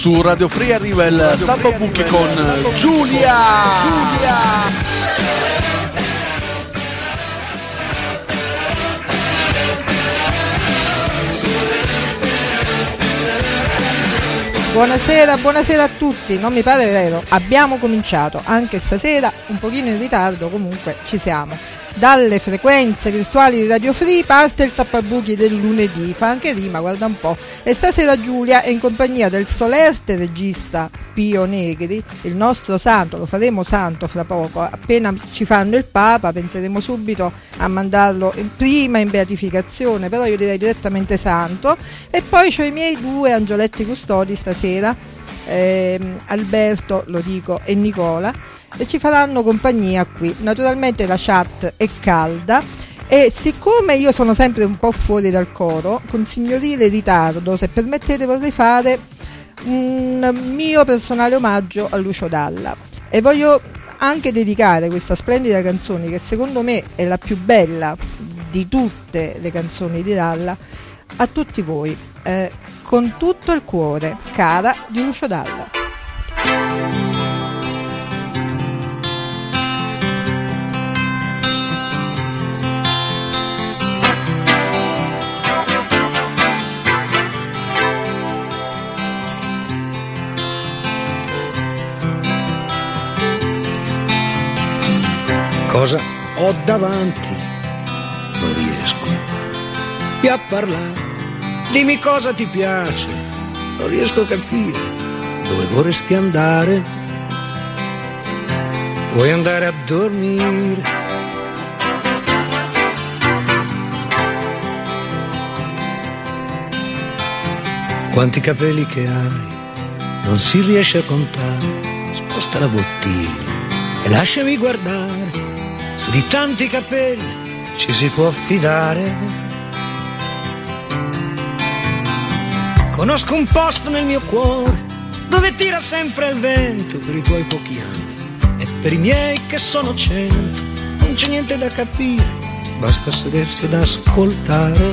Su Radio Free arriva il Tappabuchi con Giulia. Buonasera a tutti, non mi pare vero, abbiamo cominciato, anche stasera, un pochino in ritardo, comunque ci siamo. Dalle frequenze virtuali di Radio Free parte il Tappabuchi del lunedì, fa anche rima, guarda un po'. E stasera Giulia è in compagnia del solerte regista Pio Negri, il nostro santo, lo faremo santo fra poco, appena ci fanno il Papa penseremo subito a mandarlo prima in beatificazione, però io direi direttamente santo. E poi c'ho i miei due angioletti custodi stasera, Alberto, lo dico, e Nicola, e ci faranno compagnia qui. Naturalmente la chat è calda e siccome io sono sempre un po' fuori dal coro, con signorile ritardo, se permettete vorrei fare un mio personale omaggio a Lucio Dalla e voglio anche dedicare questa splendida canzone, che secondo me è la più bella di tutte le canzoni di Dalla, a tutti voi, con tutto il cuore, cara di Lucio Dalla. Cosa ho davanti? Non riesco più a parlare. Dimmi cosa ti piace. Non riesco a capire dove vorresti andare. Vuoi andare a dormire? Quanti capelli che hai non si riesce a contare. Sposta la bottiglia e lasciami guardare. Se di tanti capelli ci si può fidare. Conosco un posto nel mio cuore dove tira sempre il vento per i tuoi pochi anni e per i miei che sono 100. Non c'è niente da capire, basta sedersi ed ascoltare.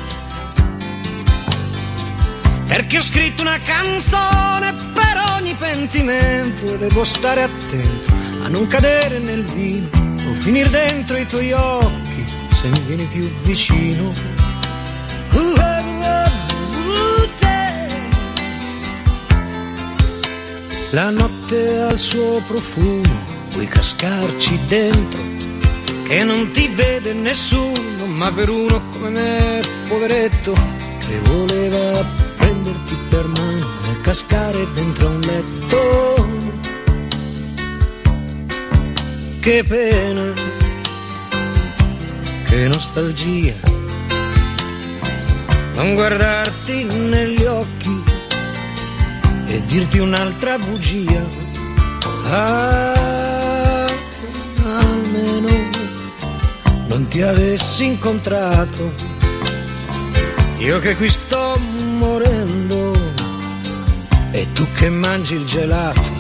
Perché ho scritto una canzone per ogni pentimento e devo stare attento a non cadere nel vino o finir dentro i tuoi occhi se mi vieni più vicino. La notte ha il suo profumo, vuoi cascarci dentro, che non ti vede nessuno, ma per uno come me, poveretto, che voleva prenderti per mano e cascare dentro un letto. Che pena, che nostalgia, non guardarti negli occhi e dirti un'altra bugia. Almeno non ti avessi incontrato, io che qui sto morendo e tu che mangi il gelato.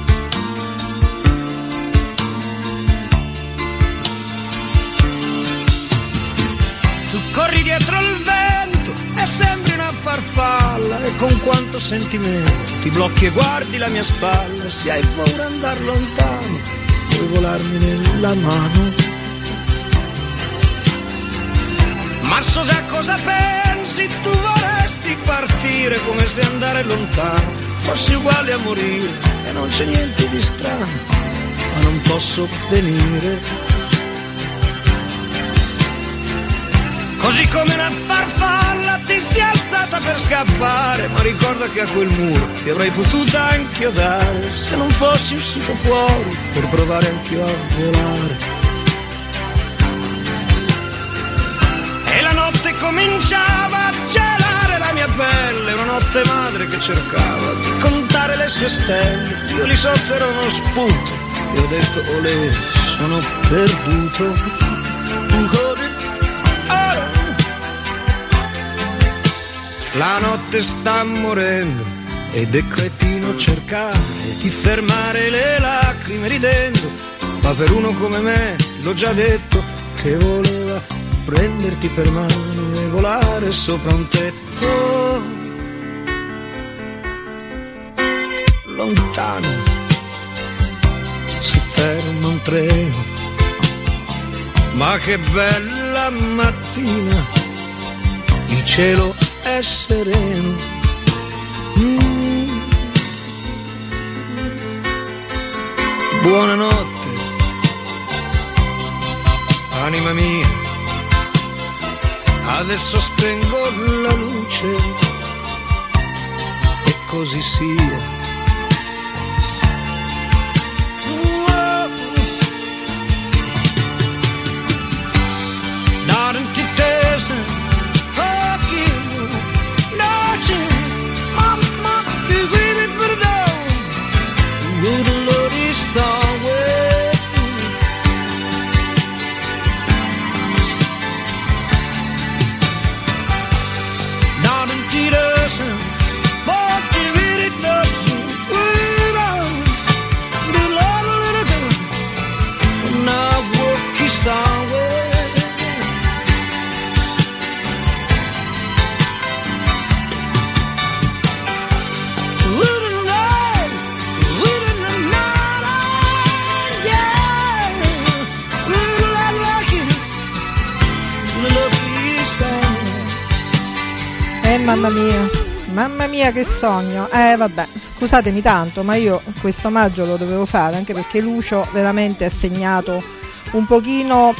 Tu corri dietro il vento e sembri una farfalla e con quanto sentimento ti blocchi e guardi la mia spalla. Se hai paura di andar lontano, puoi volarmi nella mano. Ma so già cosa pensi, tu vorresti partire come se andare lontano fossi uguale a morire e non c'è niente di strano, ma non posso venire. Così come una farfalla ti sei alzata per scappare, ma ricorda che a quel muro ti avrei potuta inchiodare se non fossi uscito fuori per provare anch'io a volare. E la notte cominciava a gelare la mia pelle, una notte madre che cercava di contare le sue stelle. Io lì sotto ero uno spunto e ho detto olè, sono perduto. La notte sta morendo ed è cretino cercare di fermare le lacrime ridendo, ma per uno come me, l'ho già detto, che voleva prenderti per mano e volare sopra un tetto. lontano si ferma un treno, ma che bella mattina, il cielo è sereno. Buonanotte, anima mia, adesso spengo la luce e così sia. Mamma mia che sogno. Vabbè, scusatemi tanto, ma io questo omaggio lo dovevo fare, anche perché Lucio veramente ha segnato un pochino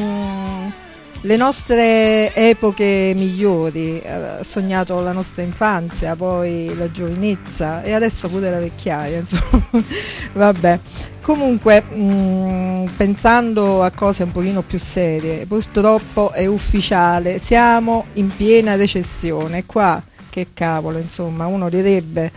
le nostre epoche migliori, ha sognato la nostra infanzia, poi la giovinezza e adesso pure la vecchiaia, insomma. Vabbè, comunque pensando a cose un pochino più serie, purtroppo è ufficiale, siamo in piena recessione qua. Che cavolo, insomma, uno direbbe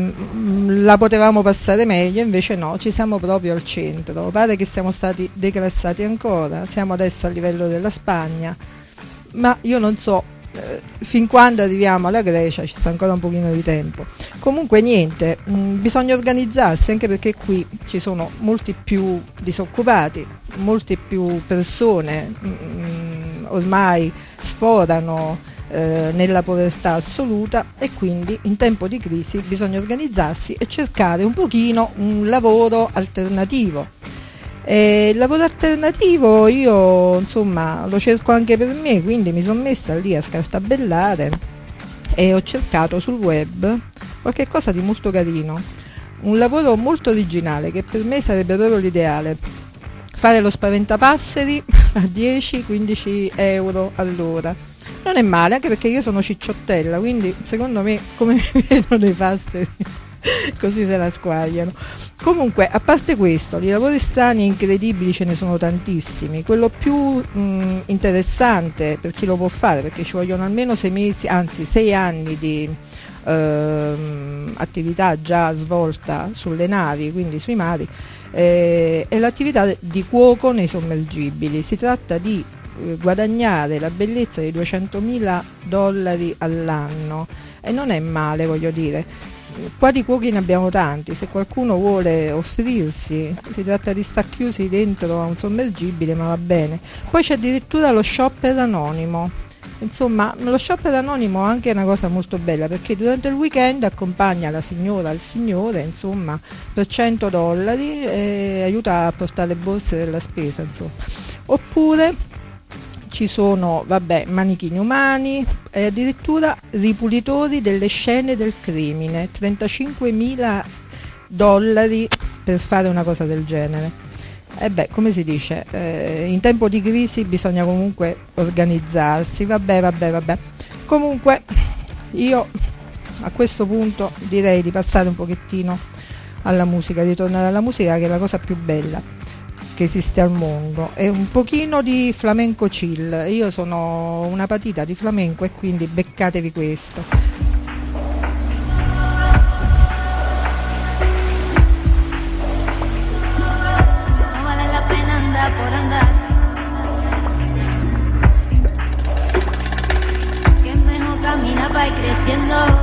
la potevamo passare meglio, invece no, ci siamo proprio al centro. Pare che siamo stati declassati ancora, siamo adesso a livello della Spagna, ma io non so fin quando arriviamo alla Grecia, ci sta ancora un pochino di tempo. Comunque niente, bisogna organizzarsi, anche perché qui ci sono molti più disoccupati, molte più persone ormai sforano nella povertà assoluta, e quindi in tempo di crisi bisogna organizzarsi e cercare un pochino un lavoro alternativo. Il lavoro alternativo io insomma lo cerco anche per me, quindi mi sono messa lì a scartabellare e ho cercato sul web qualche cosa di molto carino, un lavoro molto originale che per me sarebbe proprio l'ideale: fare lo spaventapasseri a 10-15 euro all'ora. Non è male, anche perché io sono cicciottella, quindi secondo me come mi vedono i passeri così se la squagliano. Comunque, a parte questo, di lavori strani e incredibili ce ne sono tantissimi. Quello più interessante per chi lo può fare, perché ci vogliono almeno 6 mesi, anzi 6 anni di attività già svolta sulle navi, quindi sui mari, è l'attività di cuoco nei sommergibili. Si tratta di guadagnare la bellezza di $200.000 all'anno, e non è male, voglio dire. Qua di cuochi ne abbiamo tanti, se qualcuno vuole offrirsi, si tratta di star chiusi dentro a un sommergibile, ma va bene. Poi c'è addirittura lo shopper anonimo. Insomma, lo shopper anonimo è anche una cosa molto bella, perché durante il weekend accompagna la signora, il signore, insomma, per $100 e aiuta a portare le borse della spesa, insomma. Oppure ci sono, manichini umani e addirittura ripulitori delle scene del crimine, $35.000 per fare una cosa del genere. Come si dice, in tempo di crisi bisogna comunque organizzarsi. Vabbè. Comunque io a questo punto direi di passare un pochettino alla musica, di tornare alla musica, che è la cosa più bella che esiste al mondo, è un pochino di flamenco chill. Io sono una patita di flamenco e quindi beccatevi questo. No vale la pena andar por andar, que es mejor caminar para ir creciendo.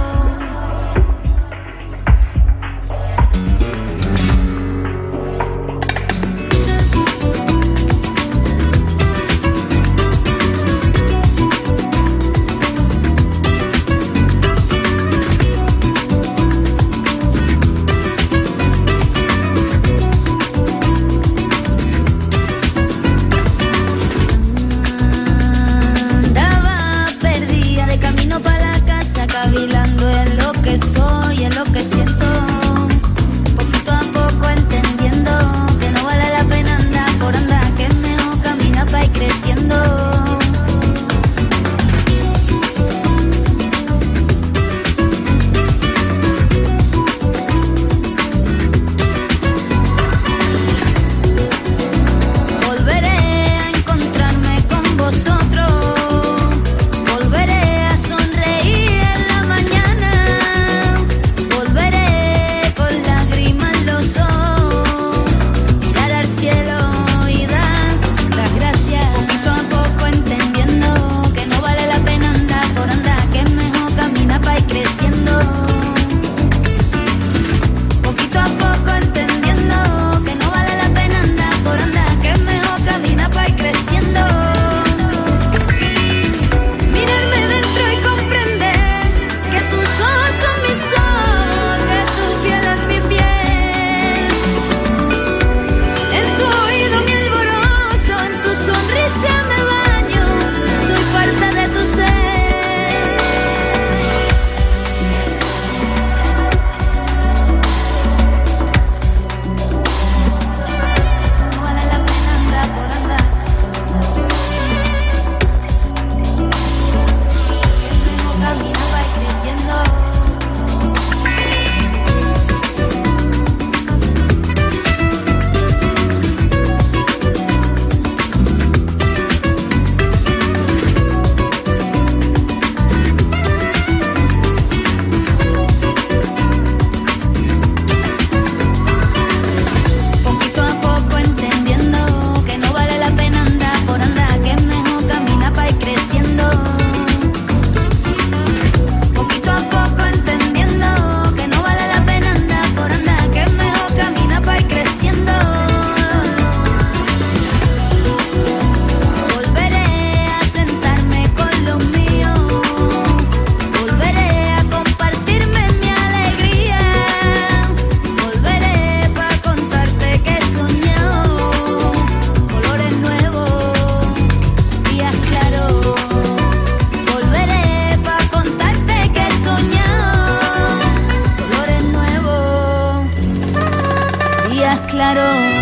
Fígaro.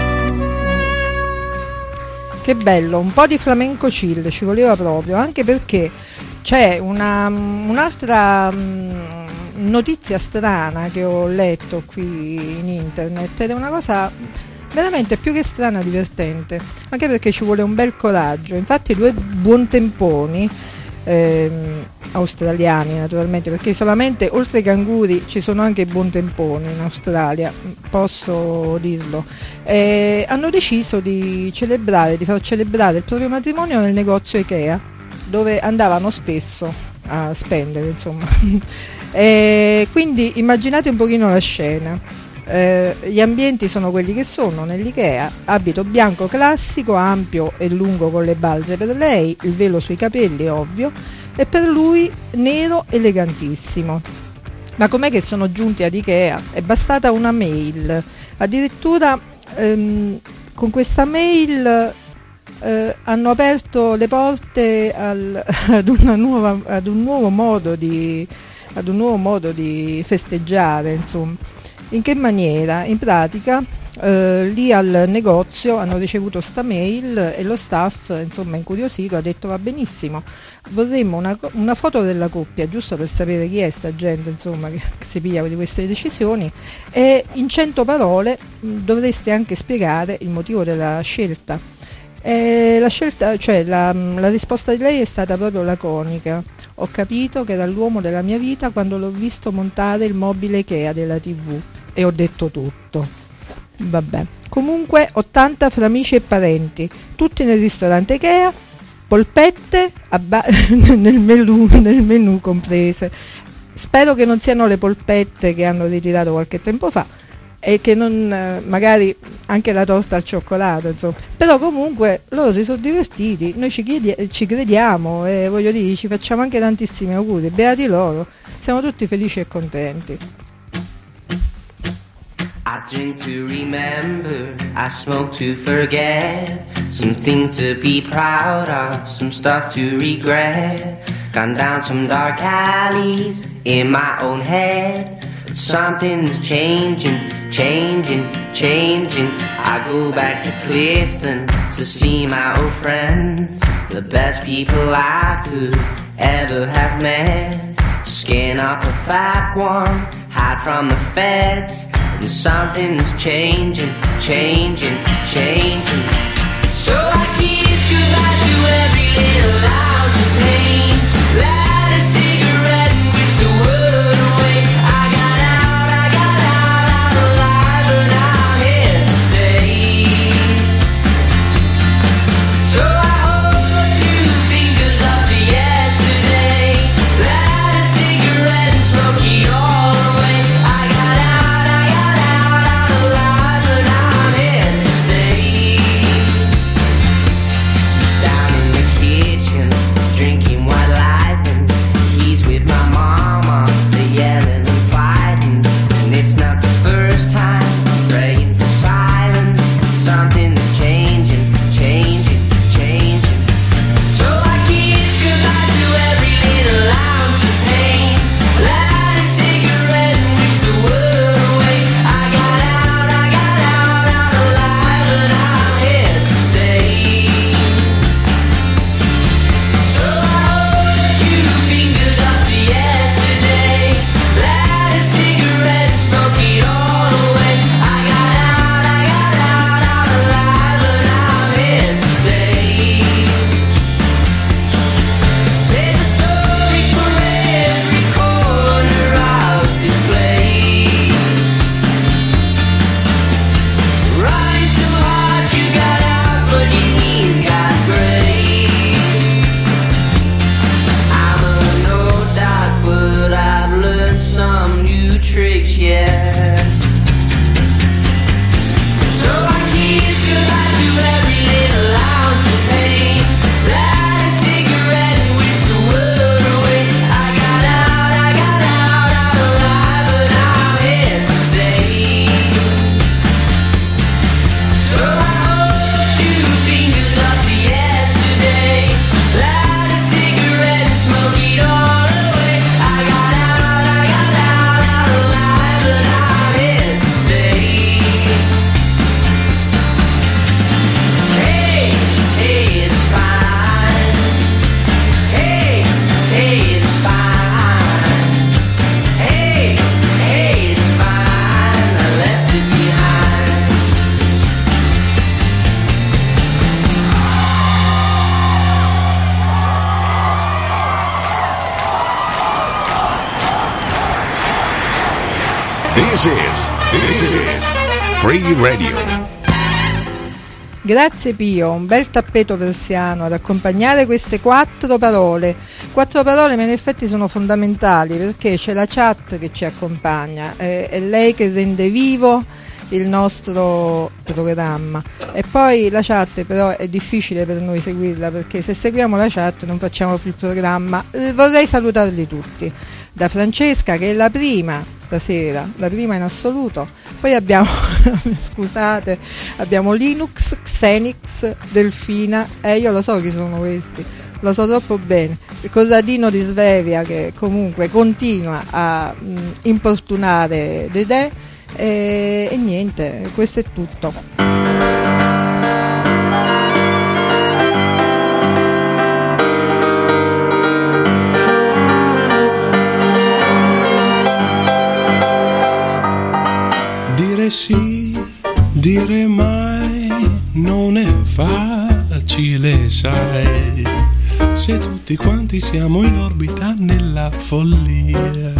Che bello, un po' di flamenco chill ci voleva proprio, anche perché c'è un'altra notizia strana che ho letto qui in internet, ed è una cosa veramente più che strana, divertente, anche perché ci vuole un bel coraggio. Infatti due buontemponi australiani, naturalmente, perché solamente oltre ai canguri ci sono anche i buontemponi in Australia, posso dirlo, hanno deciso di far celebrare il proprio matrimonio nel negozio Ikea, dove andavano spesso a spendere, insomma. Quindi immaginate un pochino la scena. Gli ambienti sono quelli che sono nell'Ikea: abito bianco classico, ampio e lungo con le balze per lei, il velo sui capelli ovvio, e per lui nero elegantissimo. Ma com'è che sono giunti ad Ikea? È bastata una mail, addirittura con questa mail hanno aperto le porte ad un nuovo modo di festeggiare, insomma. In che maniera? In pratica lì al negozio hanno ricevuto sta mail e lo staff, insomma, incuriosito, ha detto: va benissimo, vorremmo una foto della coppia, giusto per sapere chi è sta gente, insomma, che si piglia di queste decisioni, e in 100 parole dovreste anche spiegare il motivo della scelta. La risposta di lei è stata proprio laconica: ho capito che era l'uomo della mia vita quando l'ho visto montare il mobile Ikea della TV e ho detto tutto. Vabbè, comunque 80 fra amici e parenti, tutti nel ristorante Ikea, polpette nel menù comprese. Spero che non siano le polpette che hanno ritirato qualche tempo fa, e che non magari anche la torta al cioccolato, insomma. Però comunque loro si sono divertiti, noi ci crediamo, e voglio dire, ci facciamo anche tantissimi auguri, beati loro, siamo tutti felici e contenti. I drink to remember, I smoke to forget, some things to be proud of, some stuff to regret. Gone down some dark alleys in my own head, but something's changing. I go back to Clifton to see my old friends, the best people I could ever have met. Skin up a fat one, hide from the feds, and something's changing. So I kiss goodbye to every little ounce of pain, light a cigarette and wish the world away. I got out alive, and I'm here to stay. So I hold two fingers up to yesterday, light a cigarette and smoke it all away. I got out alive, and I'm here to stay. Down in the kitchen, This is Free Radio. Grazie Pio, un bel tappeto persiano ad accompagnare queste 4 parole. 4 parole, ma in effetti sono fondamentali perché c'è la chat che ci accompagna, è lei che rende vivo il nostro programma, e poi la chat però è difficile per noi seguirla perché se seguiamo la chat non facciamo più il programma. Vorrei salutarli tutti, da Francesca che è la prima stasera, la prima in assoluto, poi abbiamo scusate, abbiamo Linux, Xenix, Delfina, io lo so chi sono questi, lo so troppo bene, il cosadino di Svevia che comunque continua a importunare Dedè. E niente, questo è tutto. Dire sì, dire mai, non è facile, sai, se tutti quanti siamo in orbita nella follia.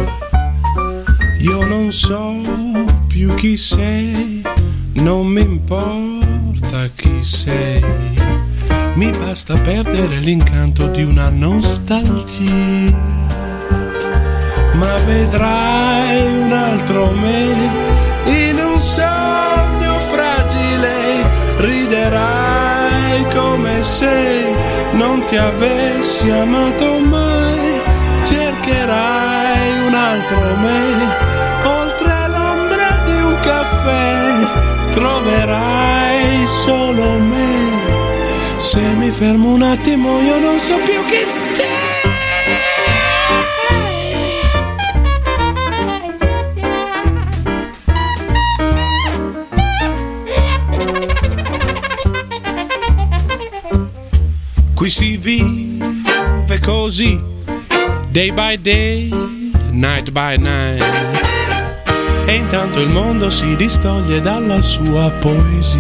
Io non so più chi sei, non mi importa chi sei, mi basta perdere l'incanto di una nostalgia. Ma vedrai un altro me in un sogno fragile, riderai come se non ti avessi amato mai, cercherai un altro me. Oltre l'ombra di un caffè troverai solo me. Se mi fermo un attimo io non so più chi sei. Qui si vive così, day by day, night by night, e intanto il mondo si distoglie dalla sua poesia.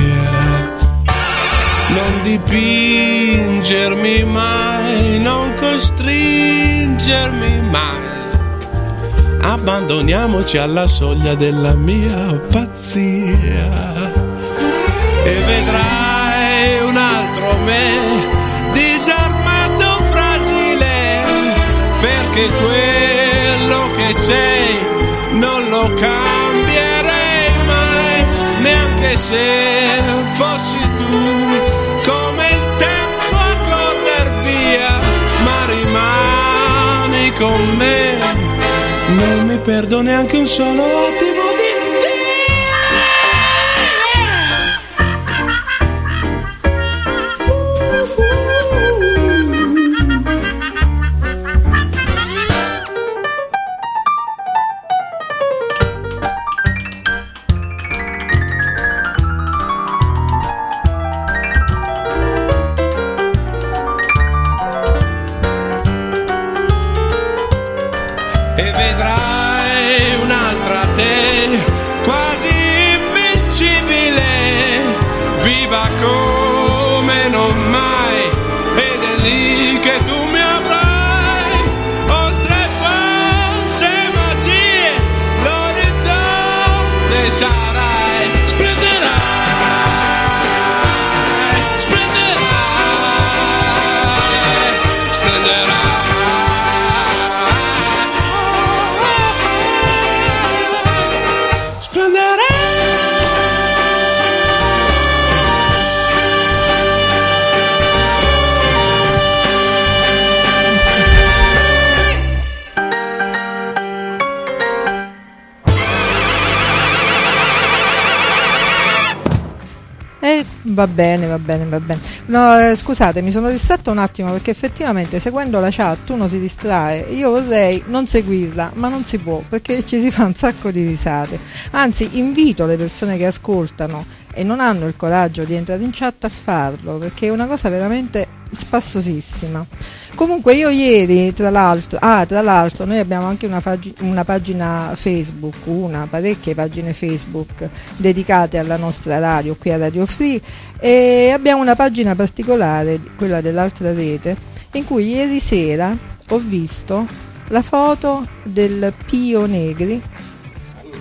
Non dipingermi mai, non costringermi mai, abbandoniamoci alla soglia della mia pazzia. E vedrai un altro me, disarmato, fragile, perché quello che sei non lo cambierei mai, neanche se fossi tu come il tempo a correr via, ma rimani con me, non mi perdo neanche un solo attimo di te. E vedrai un'altra te, quasi invincibile, viva come non mai, ed è lì che tu mi avrai, oltre false magie, l'orizzonte sarai, splenderai, splenderai, splenderai. Va bene. No, scusate, mi sono distratta un attimo perché effettivamente seguendo la chat uno si distrae. Io vorrei non seguirla, ma non si può perché ci si fa un sacco di risate. Anzi, invito le persone che ascoltano e non hanno il coraggio di entrare in chat a farlo perché è una cosa veramente spassosissima. Comunque io ieri tra l'altro noi abbiamo anche una pagina Facebook, parecchie pagine Facebook dedicate alla nostra radio qui a Radio Free, e abbiamo una pagina particolare, quella dell'altra rete, in cui ieri sera ho visto la foto del Pio Negri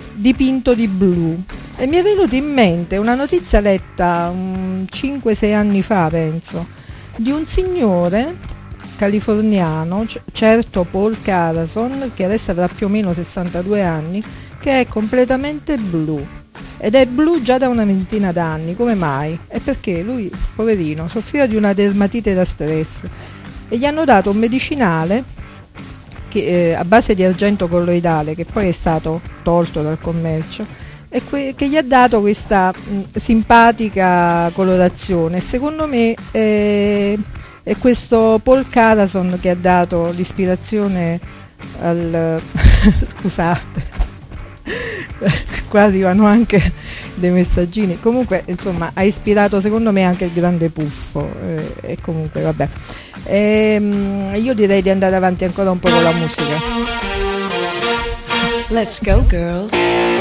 dipinto di blu. E mi è venuta in mente una notizia letta 5-6 anni fa, penso, di un signore californiano, certo Paul Carason, che adesso avrà più o meno 62 anni, che è completamente blu. Ed è blu già da una ventina d'anni. Come mai? È perché lui, poverino, soffriva di una dermatite da stress e gli hanno dato un medicinale che, a base di argento colloidale, che poi è stato tolto dal commercio, e che gli ha dato questa simpatica colorazione. Secondo me è questo Paul Carason che ha dato l'ispirazione al scusate, qua arrivano anche dei messaggini. Comunque, insomma, ha ispirato secondo me anche il grande Puffo, e comunque vabbè, io direi di andare avanti ancora un po' con la musica. Let's go, girls.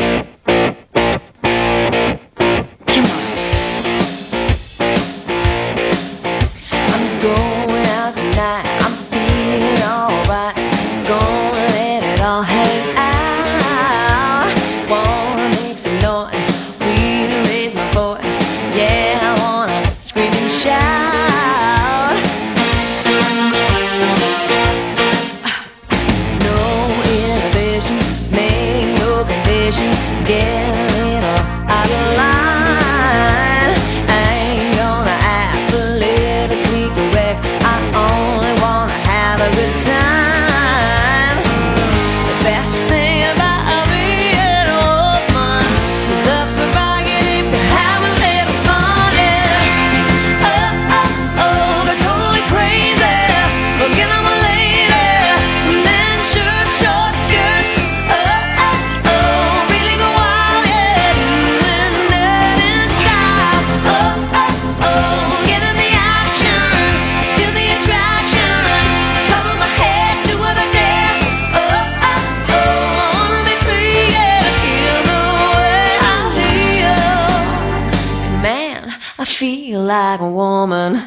Like a woman.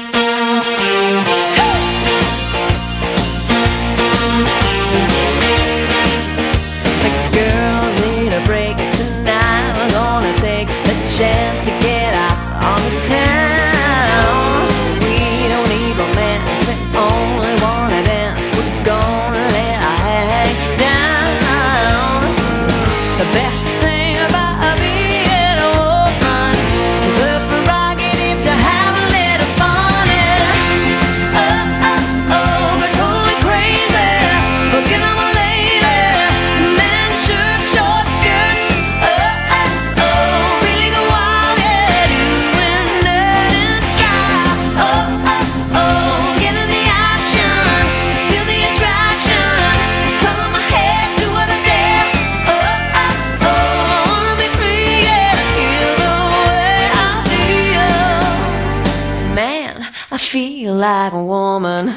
The girls need a break tonight. We're gonna take a chance to get out on the town. We don't need romance, we only wanna dance. We're gonna let our hair hang down. The best thing about being a woman is the prerogative to have a little fun. Oh, oh, oh, they're totally crazy. Looking at my lady, men shirt, short skirts. Oh, oh, oh, really go wild, yeah, doing dirt and sky. Oh, oh, oh, get in the action, feel the attraction, color my hair, do what I dare. Oh, oh, oh, I wanna be free, yeah, feel the way I feel. Man, I feel like a woman.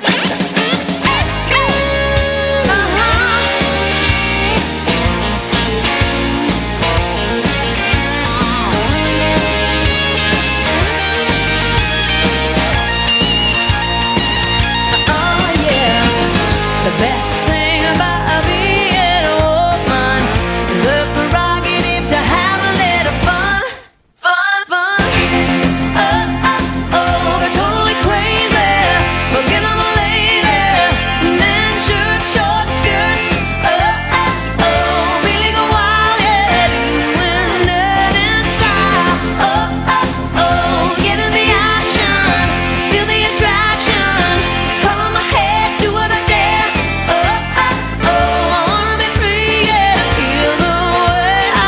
Oh yeah, the best thing about being a woman is the prerogative to have a little fun, fun, fun. Oh, oh, oh, they're totally crazy. Looking at my lady, men shirt, short skirts. Oh, oh, oh, really go wild, yeah, doing dirt and sky. Oh, oh, oh, get in the action, feel the attraction, color my hair, do what I dare. Oh, oh, oh, I wanna be free, yeah, feel the way I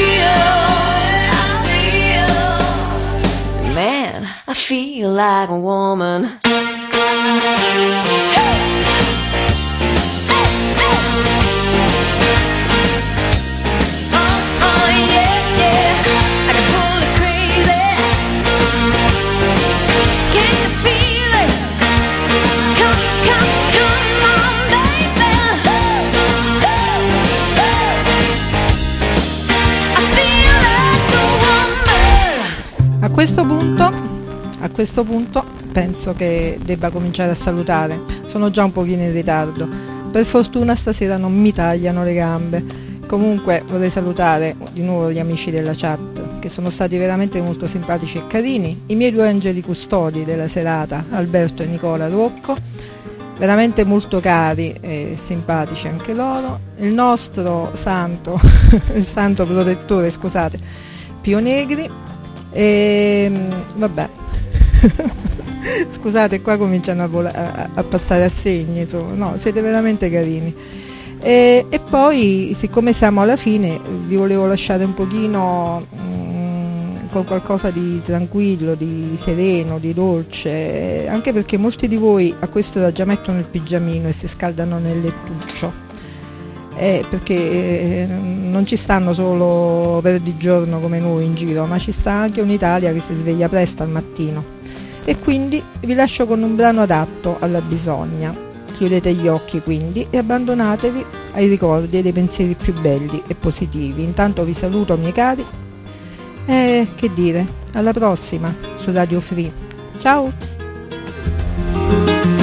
feel. Man, I feel like a woman. Oh, yeah, yeah, I got totally crazy. Can you feel it? Come, come, come on, baby. I feel like a woman. A questo punto penso che debba cominciare a salutare. Sono già un pochino in ritardo. Per fortuna stasera non mi tagliano le gambe. Comunque vorrei salutare di nuovo gli amici della chat, che sono stati veramente molto simpatici e carini, i miei 2 angeli custodi della serata, Alberto e Nicola Rocco, veramente molto cari e simpatici anche loro, il nostro santo, il santo protettore, scusate, Pio Negri, e vabbè, scusate, qua cominciano a passare assegni, insomma, no, siete veramente carini. E poi, siccome siamo alla fine, vi volevo lasciare un pochino con qualcosa di tranquillo, di sereno, di dolce, anche perché molti di voi a quest'ora già mettono il pigiamino e si scaldano nel lettuccio, perché non ci stanno solo per di giorno come noi in giro, ma ci sta anche un'Italia che si sveglia presto al mattino. E quindi vi lascio con un brano adatto alla bisogna. Chiudete gli occhi quindi e abbandonatevi ai ricordi e dei pensieri più belli e positivi. Intanto vi saluto, miei cari, e che dire, alla prossima su Radio Free. Ciao!